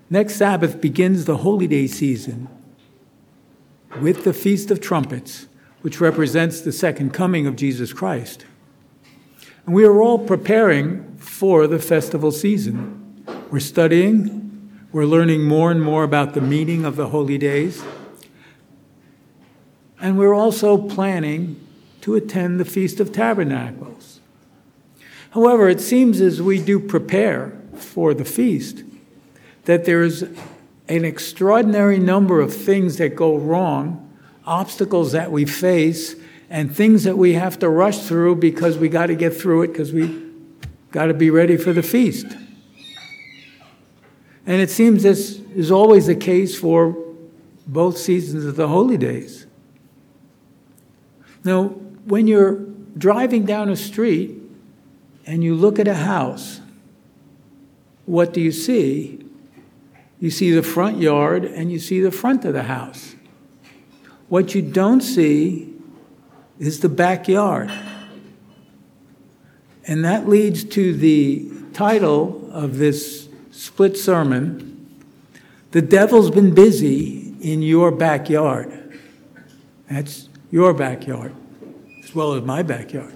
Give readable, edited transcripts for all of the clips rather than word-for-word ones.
Next Sabbath begins the Holy Day season with the Feast of Trumpets, which represents the second coming of Jesus Christ. And we are all preparing for the festival season. We're studying, we're learning more and more about the meaning of the holy days, and we're also planning to attend the Feast of Tabernacles. However, it seems as we do prepare for the feast that there's an extraordinary number of things that go wrong, obstacles that we face, and things that we have to rush through because we got to get through it because we got to be ready for the feast. And it seems this is always the case for both seasons of the holy days. Now, when you're driving down a street and you look at a house, what do you see? You see the front yard and you see the front of the house. What you don't see is the backyard. And that leads to the title of this split sermon, "The Devil's Been Busy in Your Backyard." That's your backyard, as well as my backyard.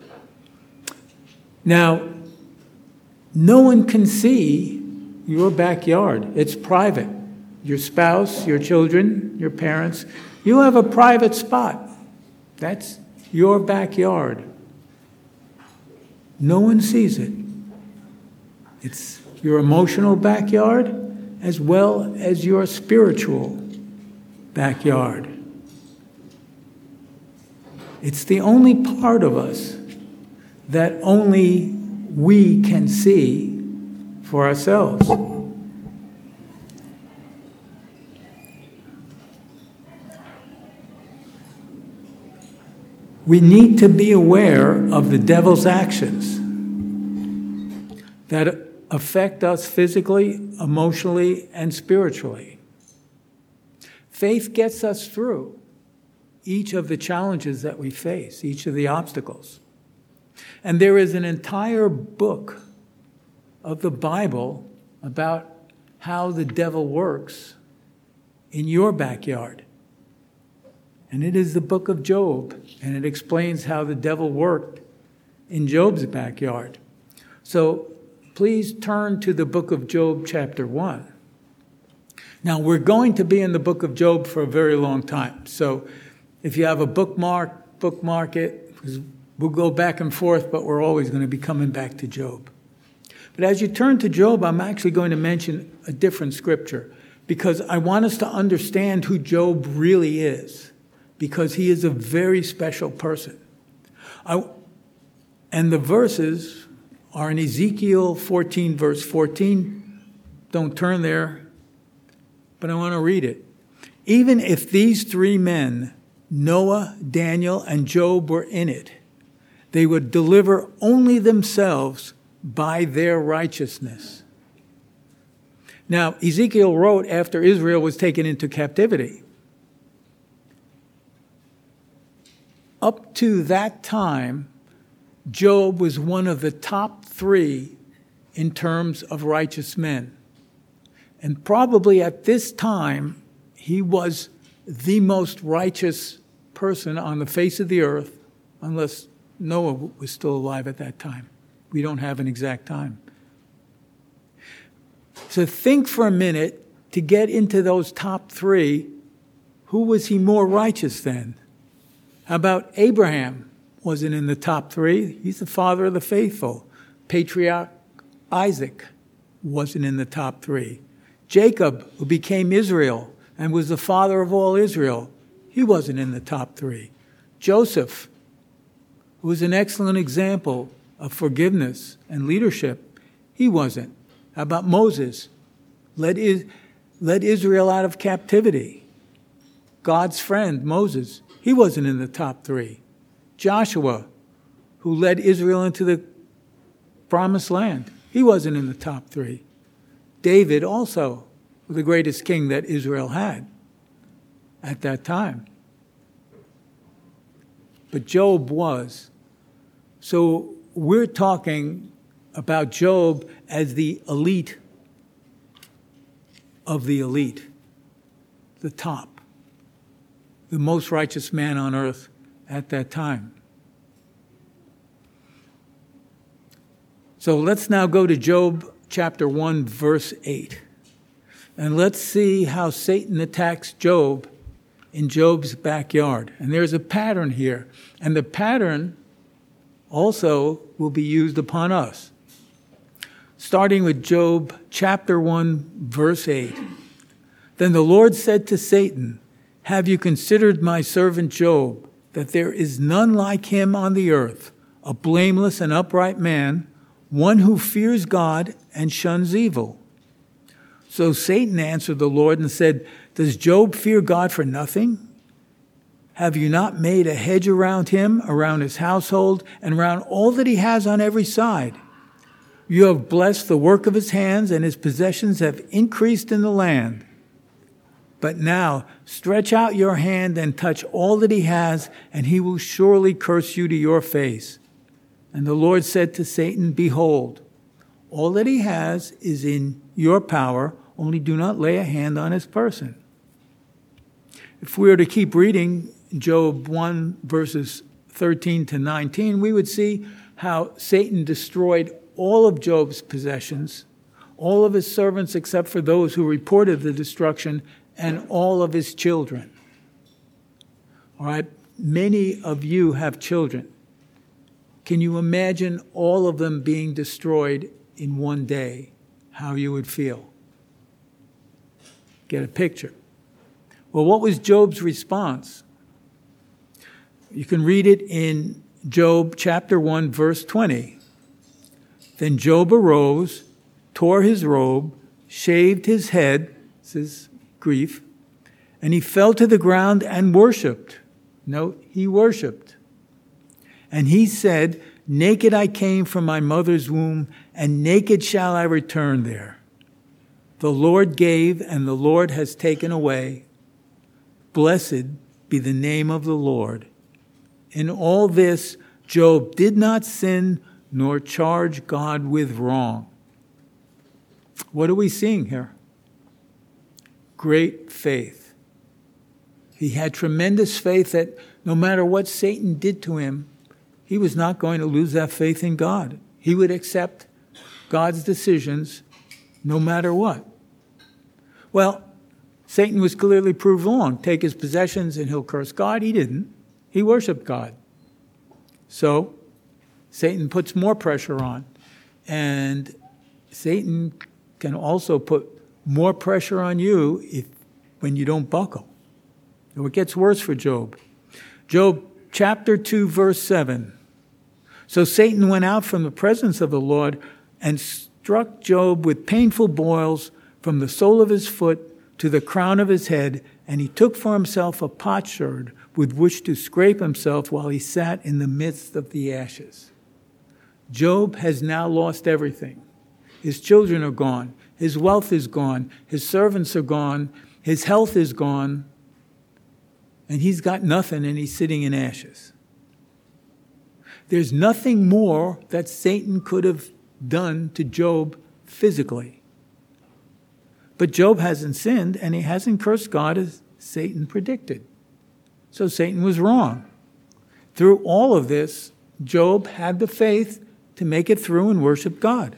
Now, no one can see your backyard. It's private. Your spouse, your children, your parents, you have a private spot. That's your backyard. No one sees it. It's your emotional backyard as well as your spiritual backyard. It's the only part of us that only we can see for ourselves. We need to be aware of the devil's actions that affect us physically, emotionally, and spiritually. Faith gets us through each of the challenges that we face, each of the obstacles. And there is an entire book of the Bible about how the devil works in your backyard. And it is the book of Job, and it explains how the devil worked in Job's backyard. So please turn to the book of Job, chapter 1. Now, we're going to be in the book of Job for a very long time. So if you have a bookmark it, because we'll go back and forth, but we're always going to be coming back to Job. But as you turn to Job, I'm actually going to mention a different scripture because I want us to understand who Job really is, because he is a very special person. And the verses are in Ezekiel 14, verse 14. Don't turn there, but I want to read it. Even if these three men, Noah, Daniel, and Job, were in it, they would deliver only themselves by their righteousness. Now, Ezekiel wrote after Israel was taken into captivity. Up to that time, Job was one of the top 3 in terms of righteous men. And probably at this time, he was the most righteous person on the face of the earth, unless Noah was still alive at that time. We don't have an exact time. So think for a minute to get into those top 3. Who was he more righteous than? How about Abraham? Wasn't in the top 3. He's the father of the faithful. Patriarch Isaac wasn't in the top 3. Jacob, who became Israel and was the father of all Israel, he wasn't in the top 3. Joseph, who was an excellent example of forgiveness and leadership, he wasn't. How about Moses? Led Israel out of captivity. God's friend, Moses, he wasn't in the top 3. Joshua, who led Israel into the promised land, he wasn't in the top 3. David also, the greatest king that Israel had at that time. But Job was. So we're talking about Job as the elite of the elite, the top, the most righteous man on earth at that time. So let's now go to Job chapter 1, verse 8. And let's see how Satan attacks Job in Job's backyard. And there's a pattern here. And the pattern also will be used upon us. Starting with Job chapter 1, verse 8. Then the Lord said to Satan, "Have you considered my servant Job, that there is none like him on the earth, a blameless and upright man, one who fears God and shuns evil?" So Satan answered the Lord and said, "Does Job fear God for nothing? Have you not made a hedge around him, around his household, and around all that he has on every side? You have blessed the work of his hands, and his possessions have increased in the land. But now stretch out your hand and touch all that he has, and he will surely curse you to your face." And the Lord said to Satan, "Behold, all that he has is in your power, only do not lay a hand on his person." If we were to keep reading Job 1, verses 13 to 19, we would see how Satan destroyed all of Job's possessions, all of his servants except for those who reported the destruction, and all of his children. All right, many of you have children. Can you imagine all of them being destroyed in one day? How you would feel? Get a picture. Well, what was Job's response? You can read it in Job chapter 1, verse 20. Then Job arose, tore his robe, shaved his head, this is grief, and he fell to the ground and worshipped. Note, he worshipped. And he said, "Naked I came from my mother's womb, and naked shall I return there. The Lord gave, and the Lord has taken away. Blessed be the name of the Lord." In all this, Job did not sin nor charge God with wrong. What are we seeing here? Great faith. He had tremendous faith that no matter what Satan did to him, he was not going to lose that faith in God. He would accept God's decisions no matter what. Well, Satan was clearly proved wrong. Take his possessions and he'll curse God. He didn't. He worshiped God. So Satan puts more pressure on. And Satan can also put more pressure on you when you don't buckle. So it gets worse for Job. Job chapter 2, verse 7. So Satan went out from the presence of the Lord and struck Job with painful boils from the sole of his foot to the crown of his head, and he took for himself a potsherd with which to scrape himself while he sat in the midst of the ashes. Job has now lost everything. His children are gone. His wealth is gone. His servants are gone. His health is gone. And he's got nothing, and he's sitting in ashes. There's nothing more that Satan could have done to Job physically. But Job hasn't sinned, and he hasn't cursed God as Satan predicted. So Satan was wrong. Through all of this, Job had the faith to make it through and worship God.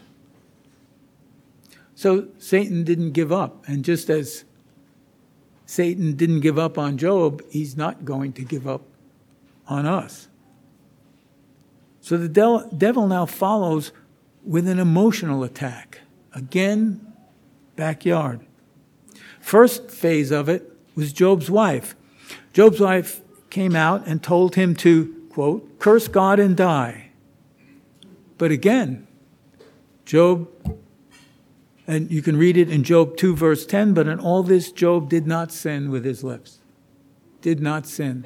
So Satan didn't give up. And just as Satan didn't give up on Job, he's not going to give up on us. So the devil now follows with an emotional attack. Again, backyard. First phase of it was Job's wife. Job's wife came out and told him to, quote, curse God and die. But again, Job, and you can read it in Job 2, verse 10, but in all this, Job did not sin with his lips. Did not sin.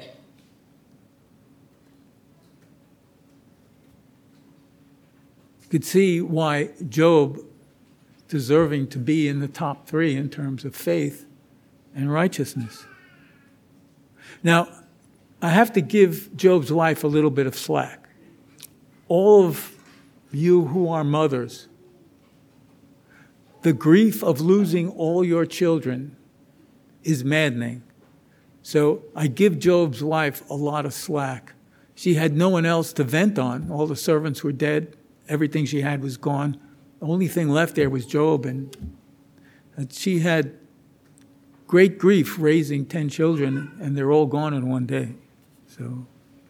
You could see why Job, deserving to be in the top 3 in terms of faith and righteousness. Now, I have to give Job's wife a little bit of slack. All of you who are mothers, The grief of losing all your children is maddening. So I give Job's wife a lot of slack. She had no one else to vent on. All the servants were dead. Everything she had was gone. The only thing left there was Job, and she had great grief raising 10 children, and they're all gone in one day. So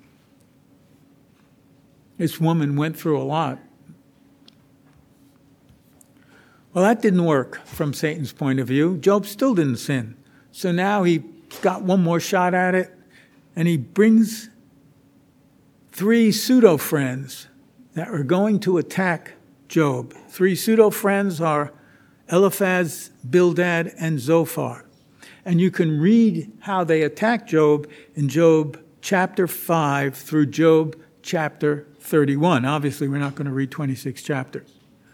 this woman went through a lot. Well, that didn't work from Satan's point of view. Job still didn't sin. So now he's got one more shot at it, and he brings 3 pseudo-friends that are going to attack Job. 3 pseudo-friends are Eliphaz, Bildad, and Zophar. And you can read how they attack Job in Job chapter 5 through Job chapter 31. Obviously, we're not going to read 26 chapters.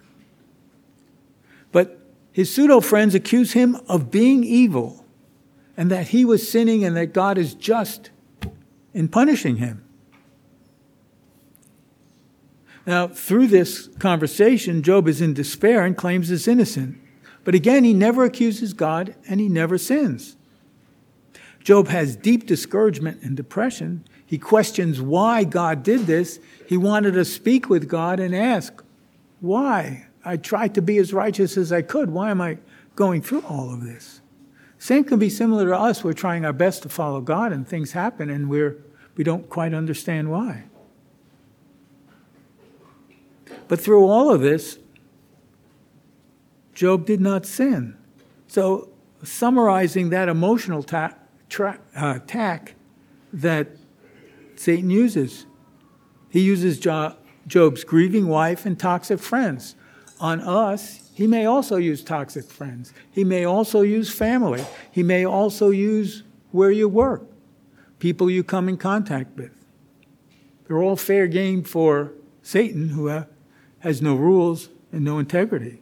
But his pseudo-friends accuse him of being evil and that he was sinning and that God is just in punishing him. Now, through this conversation, Job is in despair and claims he's innocent. But again, he never accuses God and he never sins. Job has deep discouragement and depression. He questions why God did this. He wanted to speak with God and ask, why? I tried to be as righteous as I could. Why am I going through all of this? Same can be similar to us. We're trying our best to follow God and things happen and we don't quite understand why. But through all of this, Job did not sin. So summarizing that emotional attack that Satan uses, he uses Job's grieving wife and toxic friends. On us, he may also use toxic friends. He may also use family. He may also use where you work, people you come in contact with. They're all fair game for Satan, who has no rules and no integrity.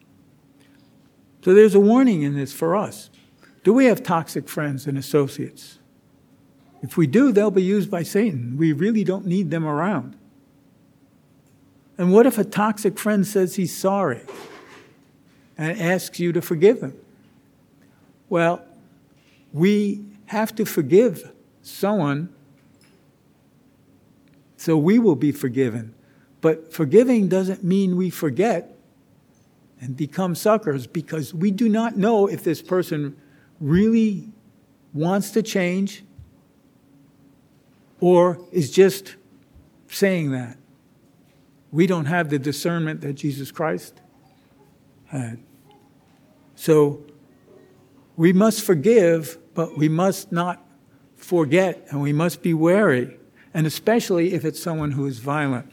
So there's a warning in this for us. Do we have toxic friends and associates? If we do, they'll be used by Satan. We really don't need them around. And what if a toxic friend says he's sorry and asks you to forgive him? Well, we have to forgive someone so we will be forgiven. But forgiving doesn't mean we forget and become suckers, because we do not know if this person really wants to change or is just saying that. We don't have the discernment that Jesus Christ had. So we must forgive, but we must not forget, and we must be wary, and especially if it's someone who is violent.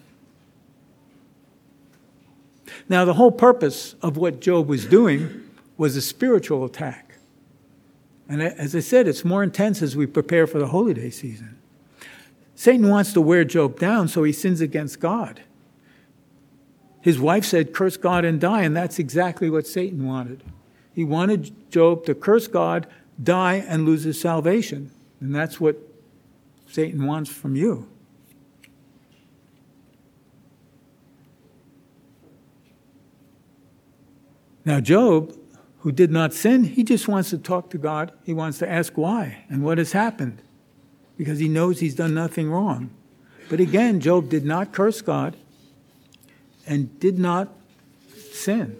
Now, the whole purpose of what Job was doing was a spiritual attack. And as I said, it's more intense as we prepare for the Holy Day season. Satan wants to wear Job down, so he sins against God. His wife said, curse God and die, and that's exactly what Satan wanted. He wanted Job to curse God, die, and lose his salvation. And that's what Satan wants from you. Now, Job, who did not sin, he just wants to talk to God. He wants to ask why and what has happened, because he knows he's done nothing wrong. But again, Job did not curse God and did not sin.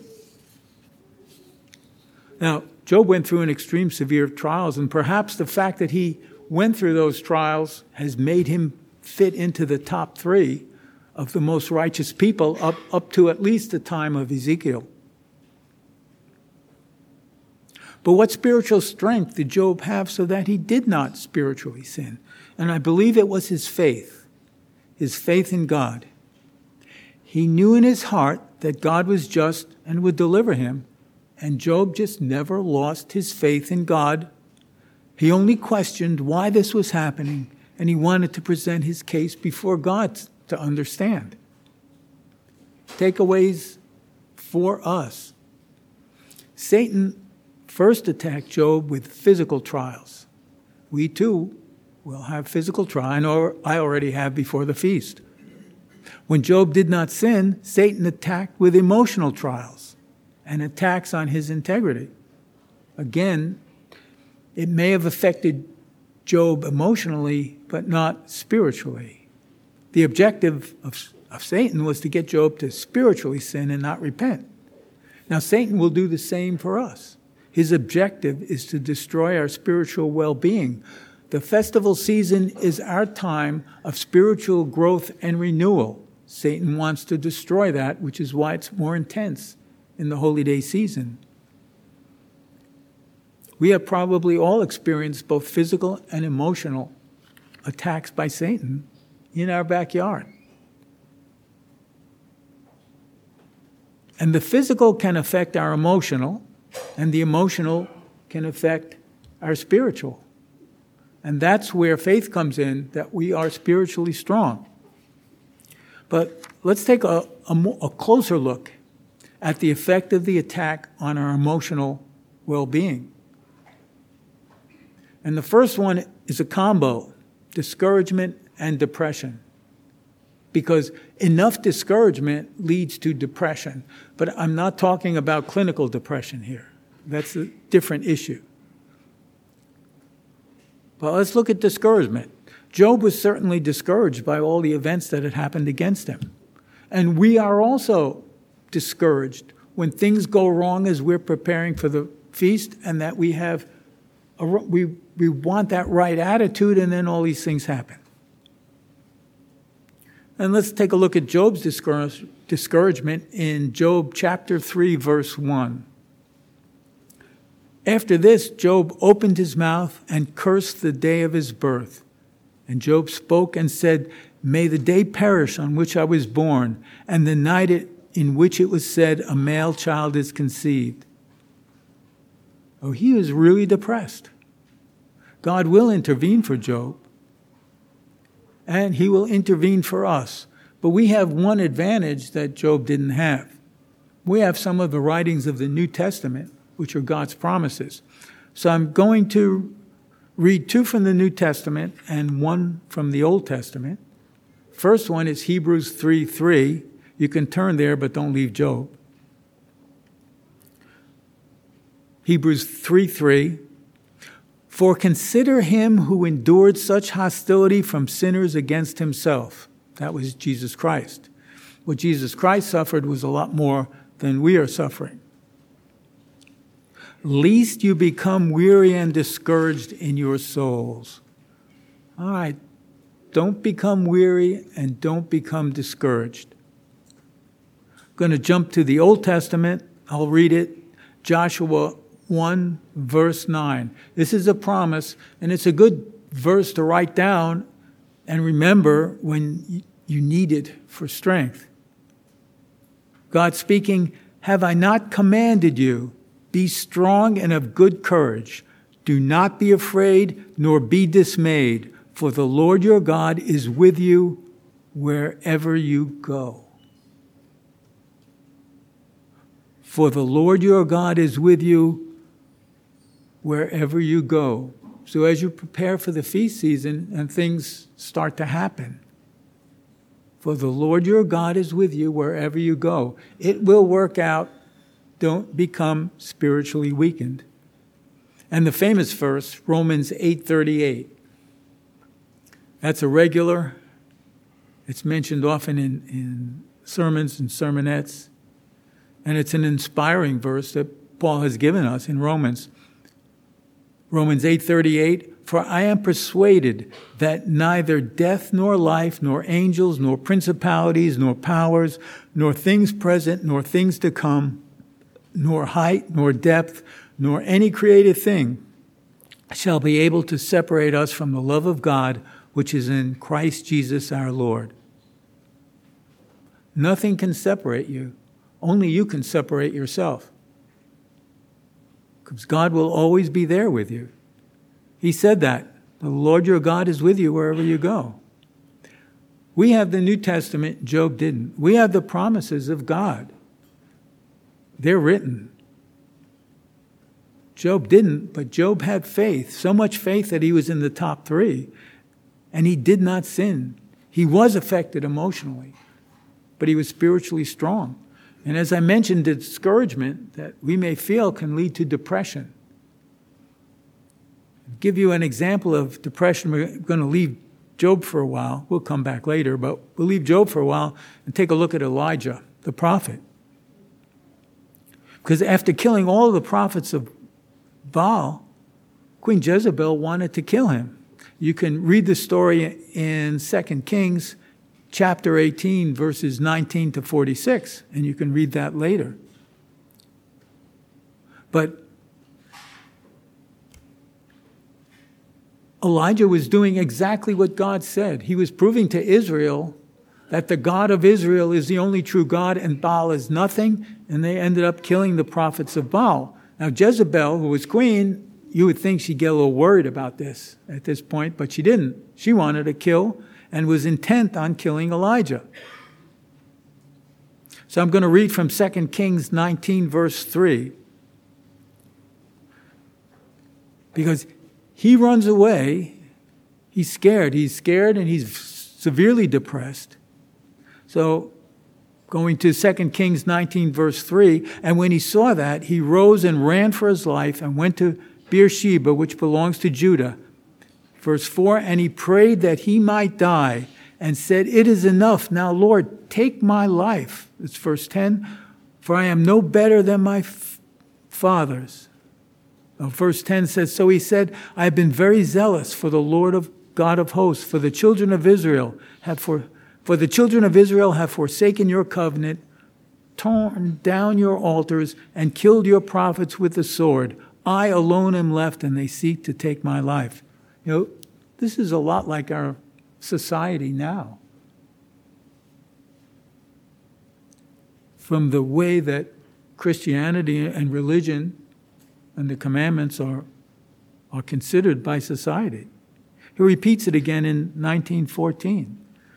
Now, Job went through an extreme severe trials, and perhaps the fact that he went through those trials has made him fit into the top 3 of the most righteous people up to at least the time of Ezekiel. But what spiritual strength did Job have so that he did not spiritually sin? And I believe it was his faith in God. He knew in his heart that God was just and would deliver him, and Job just never lost his faith in God. He only questioned why this was happening, and he wanted to present his case before God to understand. Takeaways for us. Satan first attacked Job with physical trials. We too will have physical trials, or I already have before the feast. When Job did not sin, Satan attacked with emotional trials. and attacks on his integrity. Again, it may have affected Job emotionally, but not spiritually. The objective of Satan was to get Job to spiritually sin and not repent. Now, Satan will do the same for us. His objective is to destroy our spiritual well-being. The festival season is our time of spiritual growth and renewal. Satan wants to destroy that, which is why it's more intense in the holy day season. We have probably all experienced both physical and emotional attacks by Satan in our backyard. And the physical can affect our emotional, and the emotional can affect our spiritual. And that's where faith comes in, that we are spiritually strong. But let's take a closer look at the effect of the attack on our emotional well-being. And the first one is a combo, discouragement and depression. Because enough discouragement leads to depression. But I'm not talking about clinical depression here. That's a different issue. But let's look at discouragement. Job was certainly discouraged by all the events that had happened against him. And we are also discouraged when things go wrong as we're preparing for the feast, and that we want that right attitude, and then all these things happen. And let's take a look at Job's discouragement in Job chapter 3, verse 1. After this, Job opened his mouth and cursed the day of his birth. And Job spoke and said, "May the day perish on which I was born, and the night in which it was said, a male child is conceived." Oh, he was really depressed. God will intervene for Job, and he will intervene for us. But we have one advantage that Job didn't have. We have some of the writings of the New Testament, which are God's promises. So I'm going to read two from the New Testament and one from the Old Testament. First one is Hebrews 3:3. You can turn there, but don't leave Job. Hebrews 3:3. For consider him who endured such hostility from sinners against himself. That was Jesus Christ. What Jesus Christ suffered was a lot more than we are suffering. Lest you become weary and discouraged in your souls. All right, don't become weary and don't become discouraged. I'm going to jump to the Old Testament. I'll read it. Joshua 1, verse 9. This is a promise, and it's a good verse to write down and remember when you need it for strength. God speaking, "Have I not commanded you? Be strong and of good courage. Do not be afraid, nor be dismayed, for the Lord your God is with you wherever you go." For the Lord your God is with you wherever you go. So as you prepare for the feast season and things start to happen, for the Lord your God is with you wherever you go. It will work out. Don't become spiritually weakened. And the famous verse, Romans 8:38. That's a regular. It's mentioned often in sermons and sermonettes. And it's an inspiring verse that Paul has given us in Romans. Romans 8:38, "For I am persuaded that neither death nor life, nor angels, nor principalities, nor powers, nor things present, nor things to come, nor height, nor depth, nor any created thing shall be able to separate us from the love of God, which is in Christ Jesus our Lord." Nothing can separate you. Only you can separate yourself. Because God will always be there with you. He said that. The Lord your God is with you wherever you go. We have the New Testament. Job didn't. We have the promises of God. They're written. Job didn't, but Job had faith. So much faith that he was in the top 3. And he did not sin. He was affected emotionally, but he was spiritually strong. And as I mentioned, the discouragement that we may feel can lead to depression. I'll give you an example of depression. We're going to leave Job for a while. We'll come back later, but we'll leave Job for a while and take a look at Elijah, the prophet. Because after killing all the prophets of Baal, Queen Jezebel wanted to kill him. You can read the story in 2 Kings chapter 18, verses 19 to 46, and you can read that later. But Elijah was doing exactly what God said. He was proving to Israel that the God of Israel is the only true God and Baal is nothing, and they ended up killing the prophets of Baal. Now Jezebel, who was queen, you would think she'd get a little worried about this at this point, but she didn't. She wanted to kill and was intent on killing Elijah. So I'm going to read from 2 Kings 19, verse 3. Because he runs away. He's scared. He's scared and he's severely depressed. So going to 2 Kings 19, verse 3, and when he saw that, he rose and ran for his life and went to Beersheba, which belongs to Judah. Verse 4, and he prayed that he might die and said, it is enough. Now, Lord, take my life. It's verse 10, for I am no better than my fathers. Verse 10 says, so he said, I have been very zealous for the Lord of God of hosts, for the children of Israel have forsaken your covenant, torn down your altars, and killed your prophets with the sword. I alone am left, and they seek to take my life. You know, this is a lot like our society now. From the way that Christianity and religion and the commandments are considered by society. He repeats it again in 19:14.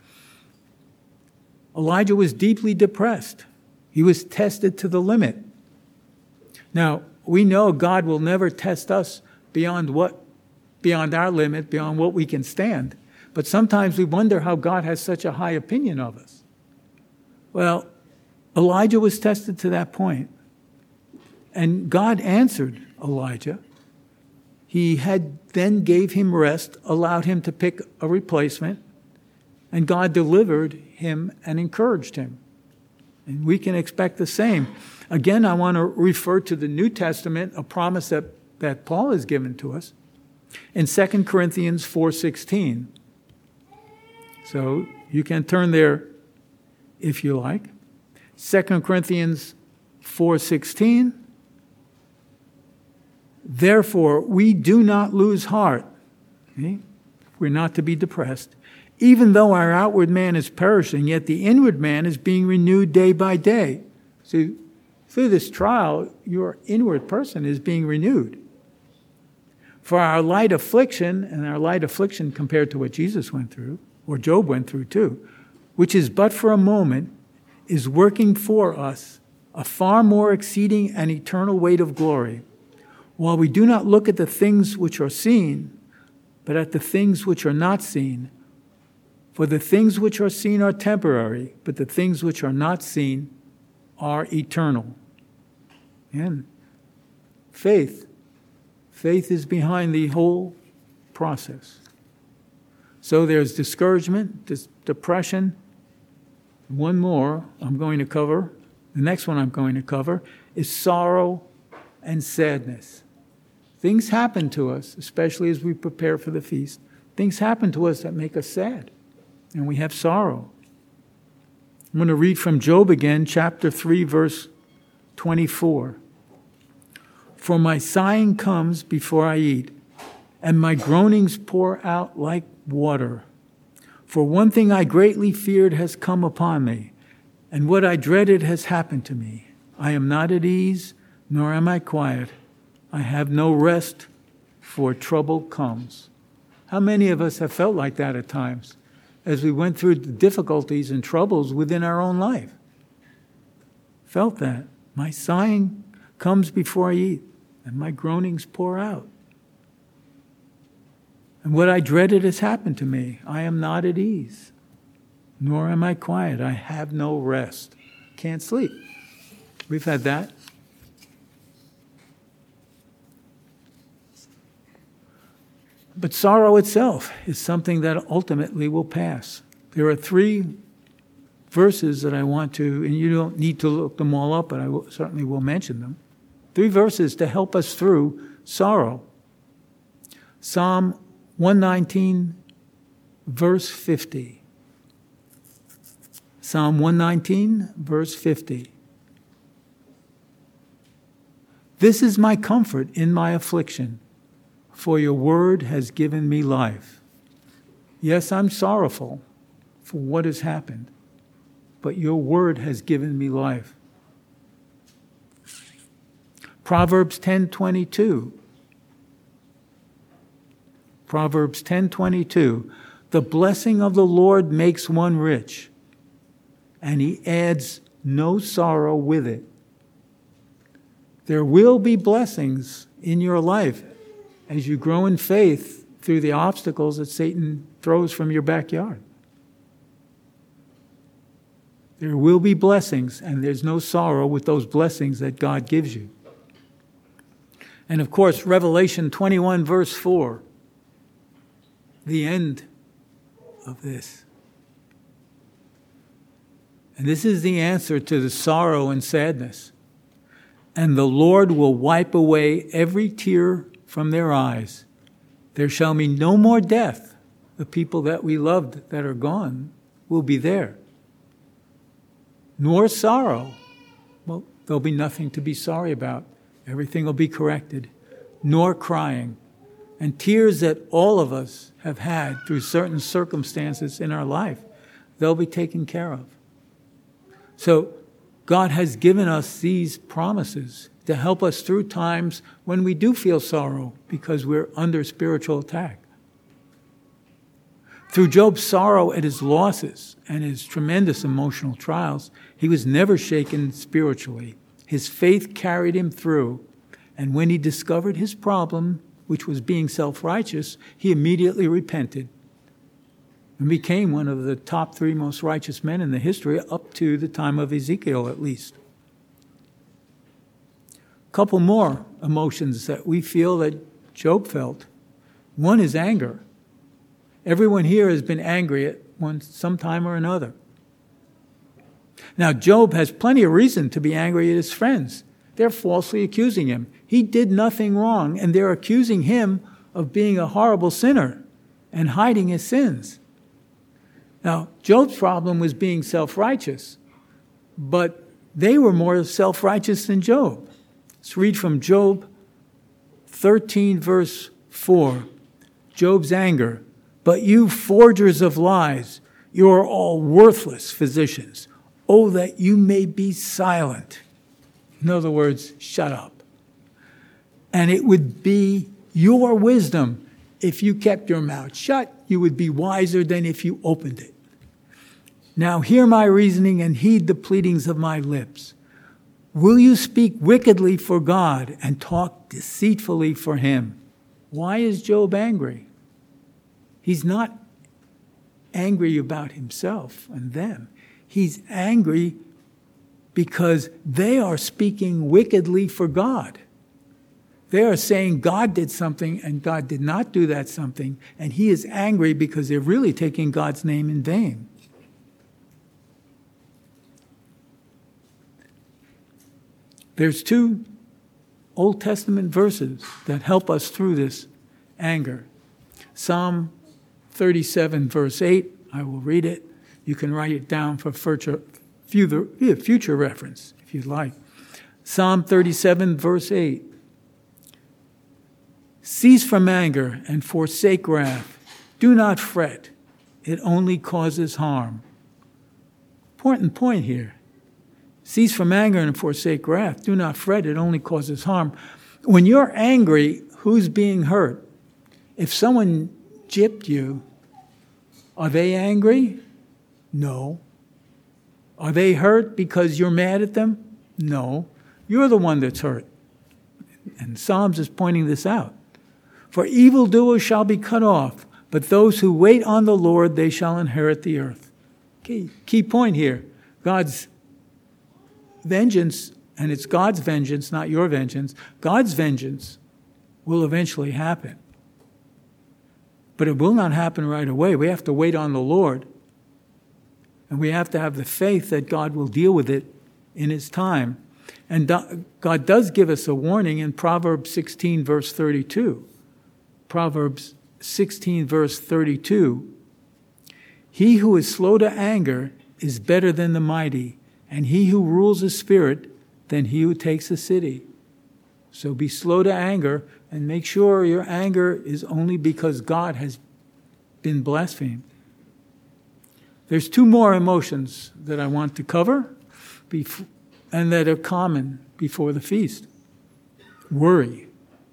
Elijah was deeply depressed. He was tested to the limit. Now, we know God will never test us beyond our limit, beyond what we can stand. But sometimes we wonder how God has such a high opinion of us. Well, Elijah was tested to that point. And God answered Elijah. He then gave him rest, allowed him to pick a replacement, and God delivered him and encouraged him. And we can expect the same. Again, I want to refer to the New Testament, a promise that Paul has given to us in 2 Corinthians 4:16. So you can turn there if you like. 2 Corinthians 4:16. Therefore, we do not lose heart. Okay? We're not to be depressed. Even though our outward man is perishing, yet the inward man is being renewed day by day. See, through this trial, your inward person is being renewed. For our light affliction, and our light affliction compared to what Jesus went through, or Job went through too, which is but for a moment, is working for us a far more exceeding and eternal weight of glory. While we do not look at the things which are seen, but at the things which are not seen. For the things which are seen are temporary, but the things which are not seen are eternal. And faith is behind the whole process. So there's discouragement, depression. One more I'm going to cover, the next one I'm going to cover, is sorrow and sadness. Things happen to us, especially as we prepare for the feast. Things happen to us that make us sad, and we have sorrow. I'm going to read from Job again, chapter 3, verse 24. For my sighing comes before I eat, and my groanings pour out like water. For one thing I greatly feared has come upon me, and what I dreaded has happened to me. I am not at ease, nor am I quiet. I have no rest, for trouble comes. How many of us have felt like that at times as we went through the difficulties and troubles within our own life? Felt that. My sighing comes before I eat, and my groanings pour out. And what I dreaded has happened to me. I am not at ease, nor am I quiet. I have no rest. Can't sleep. We've had that. But sorrow itself is something that ultimately will pass. There are 3 verses that I want to, and you don't need to look them all up, but I certainly will mention them. 3 verses to help us through sorrow. Psalm 119, verse 50. Psalm 119, verse 50. This is my comfort in my affliction, for your word has given me life. Yes, I'm sorrowful for what has happened, but your word has given me life. Proverbs 10:22. Proverbs 10:22. The blessing of the Lord makes one rich, and he adds no sorrow with it. There will be blessings in your life as you grow in faith through the obstacles that Satan throws from your backyard. There will be blessings, and there's no sorrow with those blessings that God gives you. And of course, Revelation 21, verse 4, the end of this. And this is the answer to the sorrow and sadness. And the Lord will wipe away every tear from their eyes. There shall be no more death. The people that we loved that are gone will be there. Nor sorrow. Well, there'll be nothing to be sorry about. Everything will be corrected. Nor crying. And tears that all of us have had through certain circumstances in our life, they'll be taken care of. So God has given us these promises to help us through times when we do feel sorrow because we're under spiritual attack. Through Job's sorrow at his losses and his tremendous emotional trials, he was never shaken spiritually. His faith carried him through, and when he discovered his problem, which was being self-righteous, he immediately repented and became one of the top 3 most righteous men in the history up to the time of Ezekiel, at least. A couple more emotions that we feel that Job felt. One is anger. Everyone here has been angry at some time or another. Now, Job has plenty of reason to be angry at his friends. They're falsely accusing him. He did nothing wrong, and they're accusing him of being a horrible sinner and hiding his sins. Now, Job's problem was being self-righteous, but they were more self-righteous than Job. Let's read from Job 13, verse 4. Job's anger. But you forgers of lies, you are all worthless physicians. Oh, that you may be silent. In other words, shut up. And it would be your wisdom if you kept your mouth shut. You would be wiser than if you opened it. Now hear my reasoning and heed the pleadings of my lips. Will you speak wickedly for God and talk deceitfully for him? Why is Job angry? He's not angry about himself and them. He's angry because they are speaking wickedly for God. They are saying God did something and God did not do that something, and he is angry because they're really taking God's name in vain. There's 2 Old Testament verses that help us through this anger. Psalm 37, verse 8, I will read it. You can write it down for future reference, if you'd like. Psalm 37, verse 8. Cease from anger and forsake wrath. Do not fret. It only causes harm. Important point here. Cease from anger and forsake wrath. Do not fret. It only causes harm. When you're angry, who's being hurt? If someone gypped you, are they angry? No. Are they hurt because you're mad at them? No. You're the one that's hurt. And Psalms is pointing this out. For evildoers shall be cut off, but those who wait on the Lord, they shall inherit the earth. Key point here. God's vengeance and it's God's vengeance, not your vengeance, God's vengeance will eventually happen. But it will not happen right away. We have to wait on the Lord. And we have to have the faith that God will deal with it in His time. And God does give us a warning in Proverbs 16, verse 32. Proverbs 16, verse 32. He who is slow to anger is better than the mighty, and he who rules his spirit than he who takes a city. So be slow to anger, and make sure your anger is only because God has been blasphemed. There's two more emotions that I want to cover and that are common before the feast. Worry.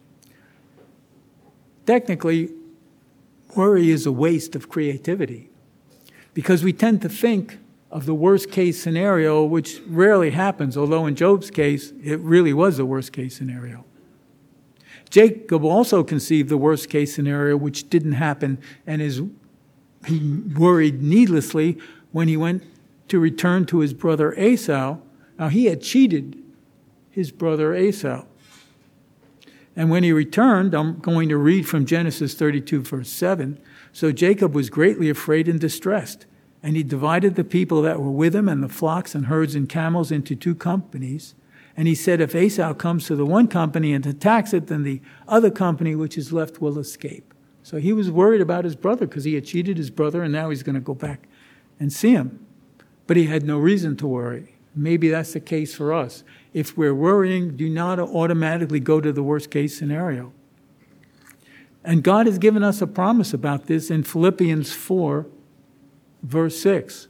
Technically, worry is a waste of creativity because we tend to think of the worst case scenario, which rarely happens, although in Job's case, it really was the worst case scenario. Jacob also conceived the worst case scenario, which didn't happen, and he worried needlessly when he went to return to his brother Esau. Now, he had cheated his brother Esau. And when he returned, I'm going to read from Genesis 32, verse 7. So Jacob was greatly afraid and distressed, and he divided the people that were with him and the flocks and herds and camels into two companies. And he said, if Esau comes to the one company and attacks it, then the other company which is left will escape. So he was worried about his brother because he had cheated his brother, and now he's going to go back and see him. But he had no reason to worry. Maybe that's the case for us. If we're worrying, do not automatically go to the worst case scenario. And God has given us a promise about this in Philippians 4, verse 6.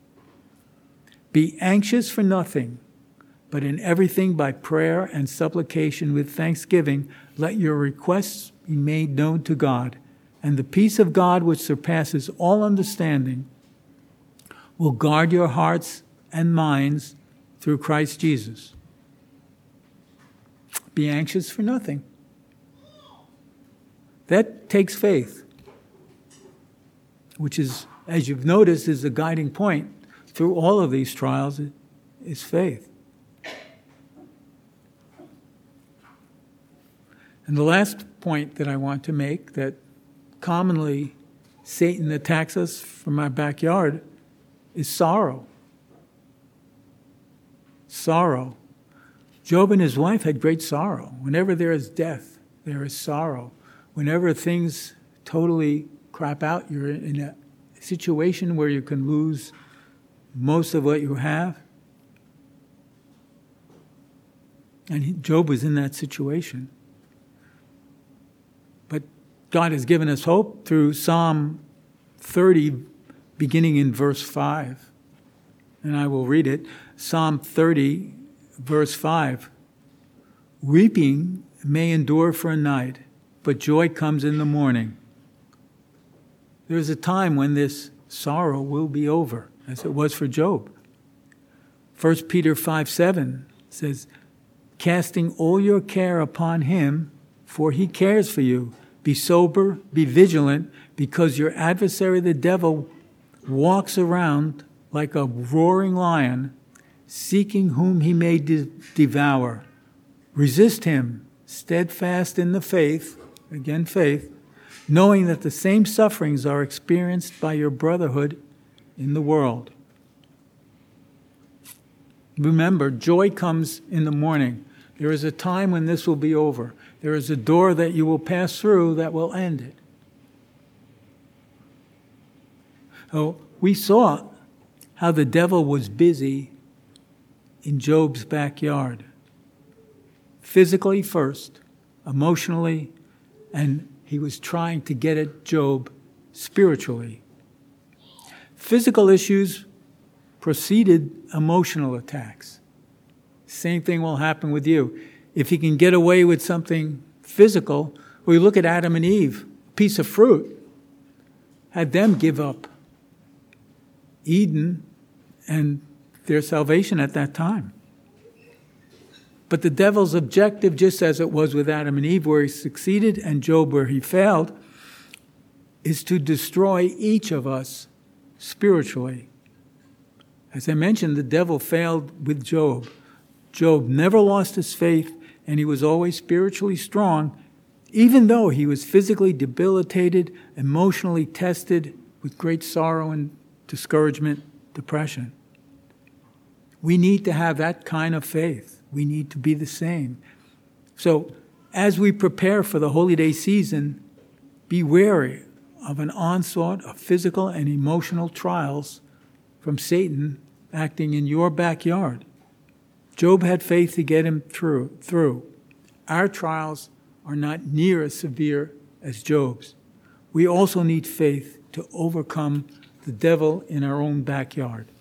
Be anxious for nothing, but in everything by prayer and supplication with thanksgiving, let your requests be made known to God. And the peace of God, which surpasses all understanding, will guard your hearts and minds through Christ Jesus. Be anxious for nothing. That takes faith, which is, as you've noticed, is the guiding point through all of these trials, is faith. And the last point that I want to make, that commonly Satan attacks us from our backyard, is sorrow. Sorrow. Job and his wife had great sorrow. Whenever there is death, there is sorrow. Whenever things totally crap out, you're in a situation where you can lose most of what you have. And Job was in that situation. But God has given us hope through Psalm 30, beginning in verse 5. And I will read it. Psalm 30, verse 5. Weeping may endure for a night, but joy comes in the morning. There's a time when this sorrow will be over, as it was for Job. 1 Peter 5:7 says, casting all your care upon him, for he cares for you. Be sober, be vigilant, because your adversary the devil walks around like a roaring lion, seeking whom he may devour. Resist him, steadfast in the faith, again faith, knowing that the same sufferings are experienced by your brotherhood in the world. Remember, joy comes in the morning. There is a time when this will be over. There is a door that you will pass through that will end it. Oh, we saw how the devil was busy in Job's backyard. Physically first, emotionally, and he was trying to get at Job spiritually. Physical issues preceded emotional attacks. Same thing will happen with you. If he can get away with something physical, we look at Adam and Eve, a piece of fruit, had them give up Eden and their salvation at that time. But the devil's objective, just as it was with Adam and Eve, where he succeeded, and Job, where he failed, is to destroy each of us spiritually. As I mentioned, the devil failed with Job, Job never lost his faith, and he was always spiritually strong, even though he was physically debilitated, emotionally tested with great sorrow and discouragement, depression. We need to have that kind of faith. We need to be the same. So as we prepare for the Holy Day season, be wary of an onslaught of physical and emotional trials from Satan acting in your backyard. Job had faith to get him through. Our trials are not near as severe as Job's. We also need faith to overcome the devil in our own backyard.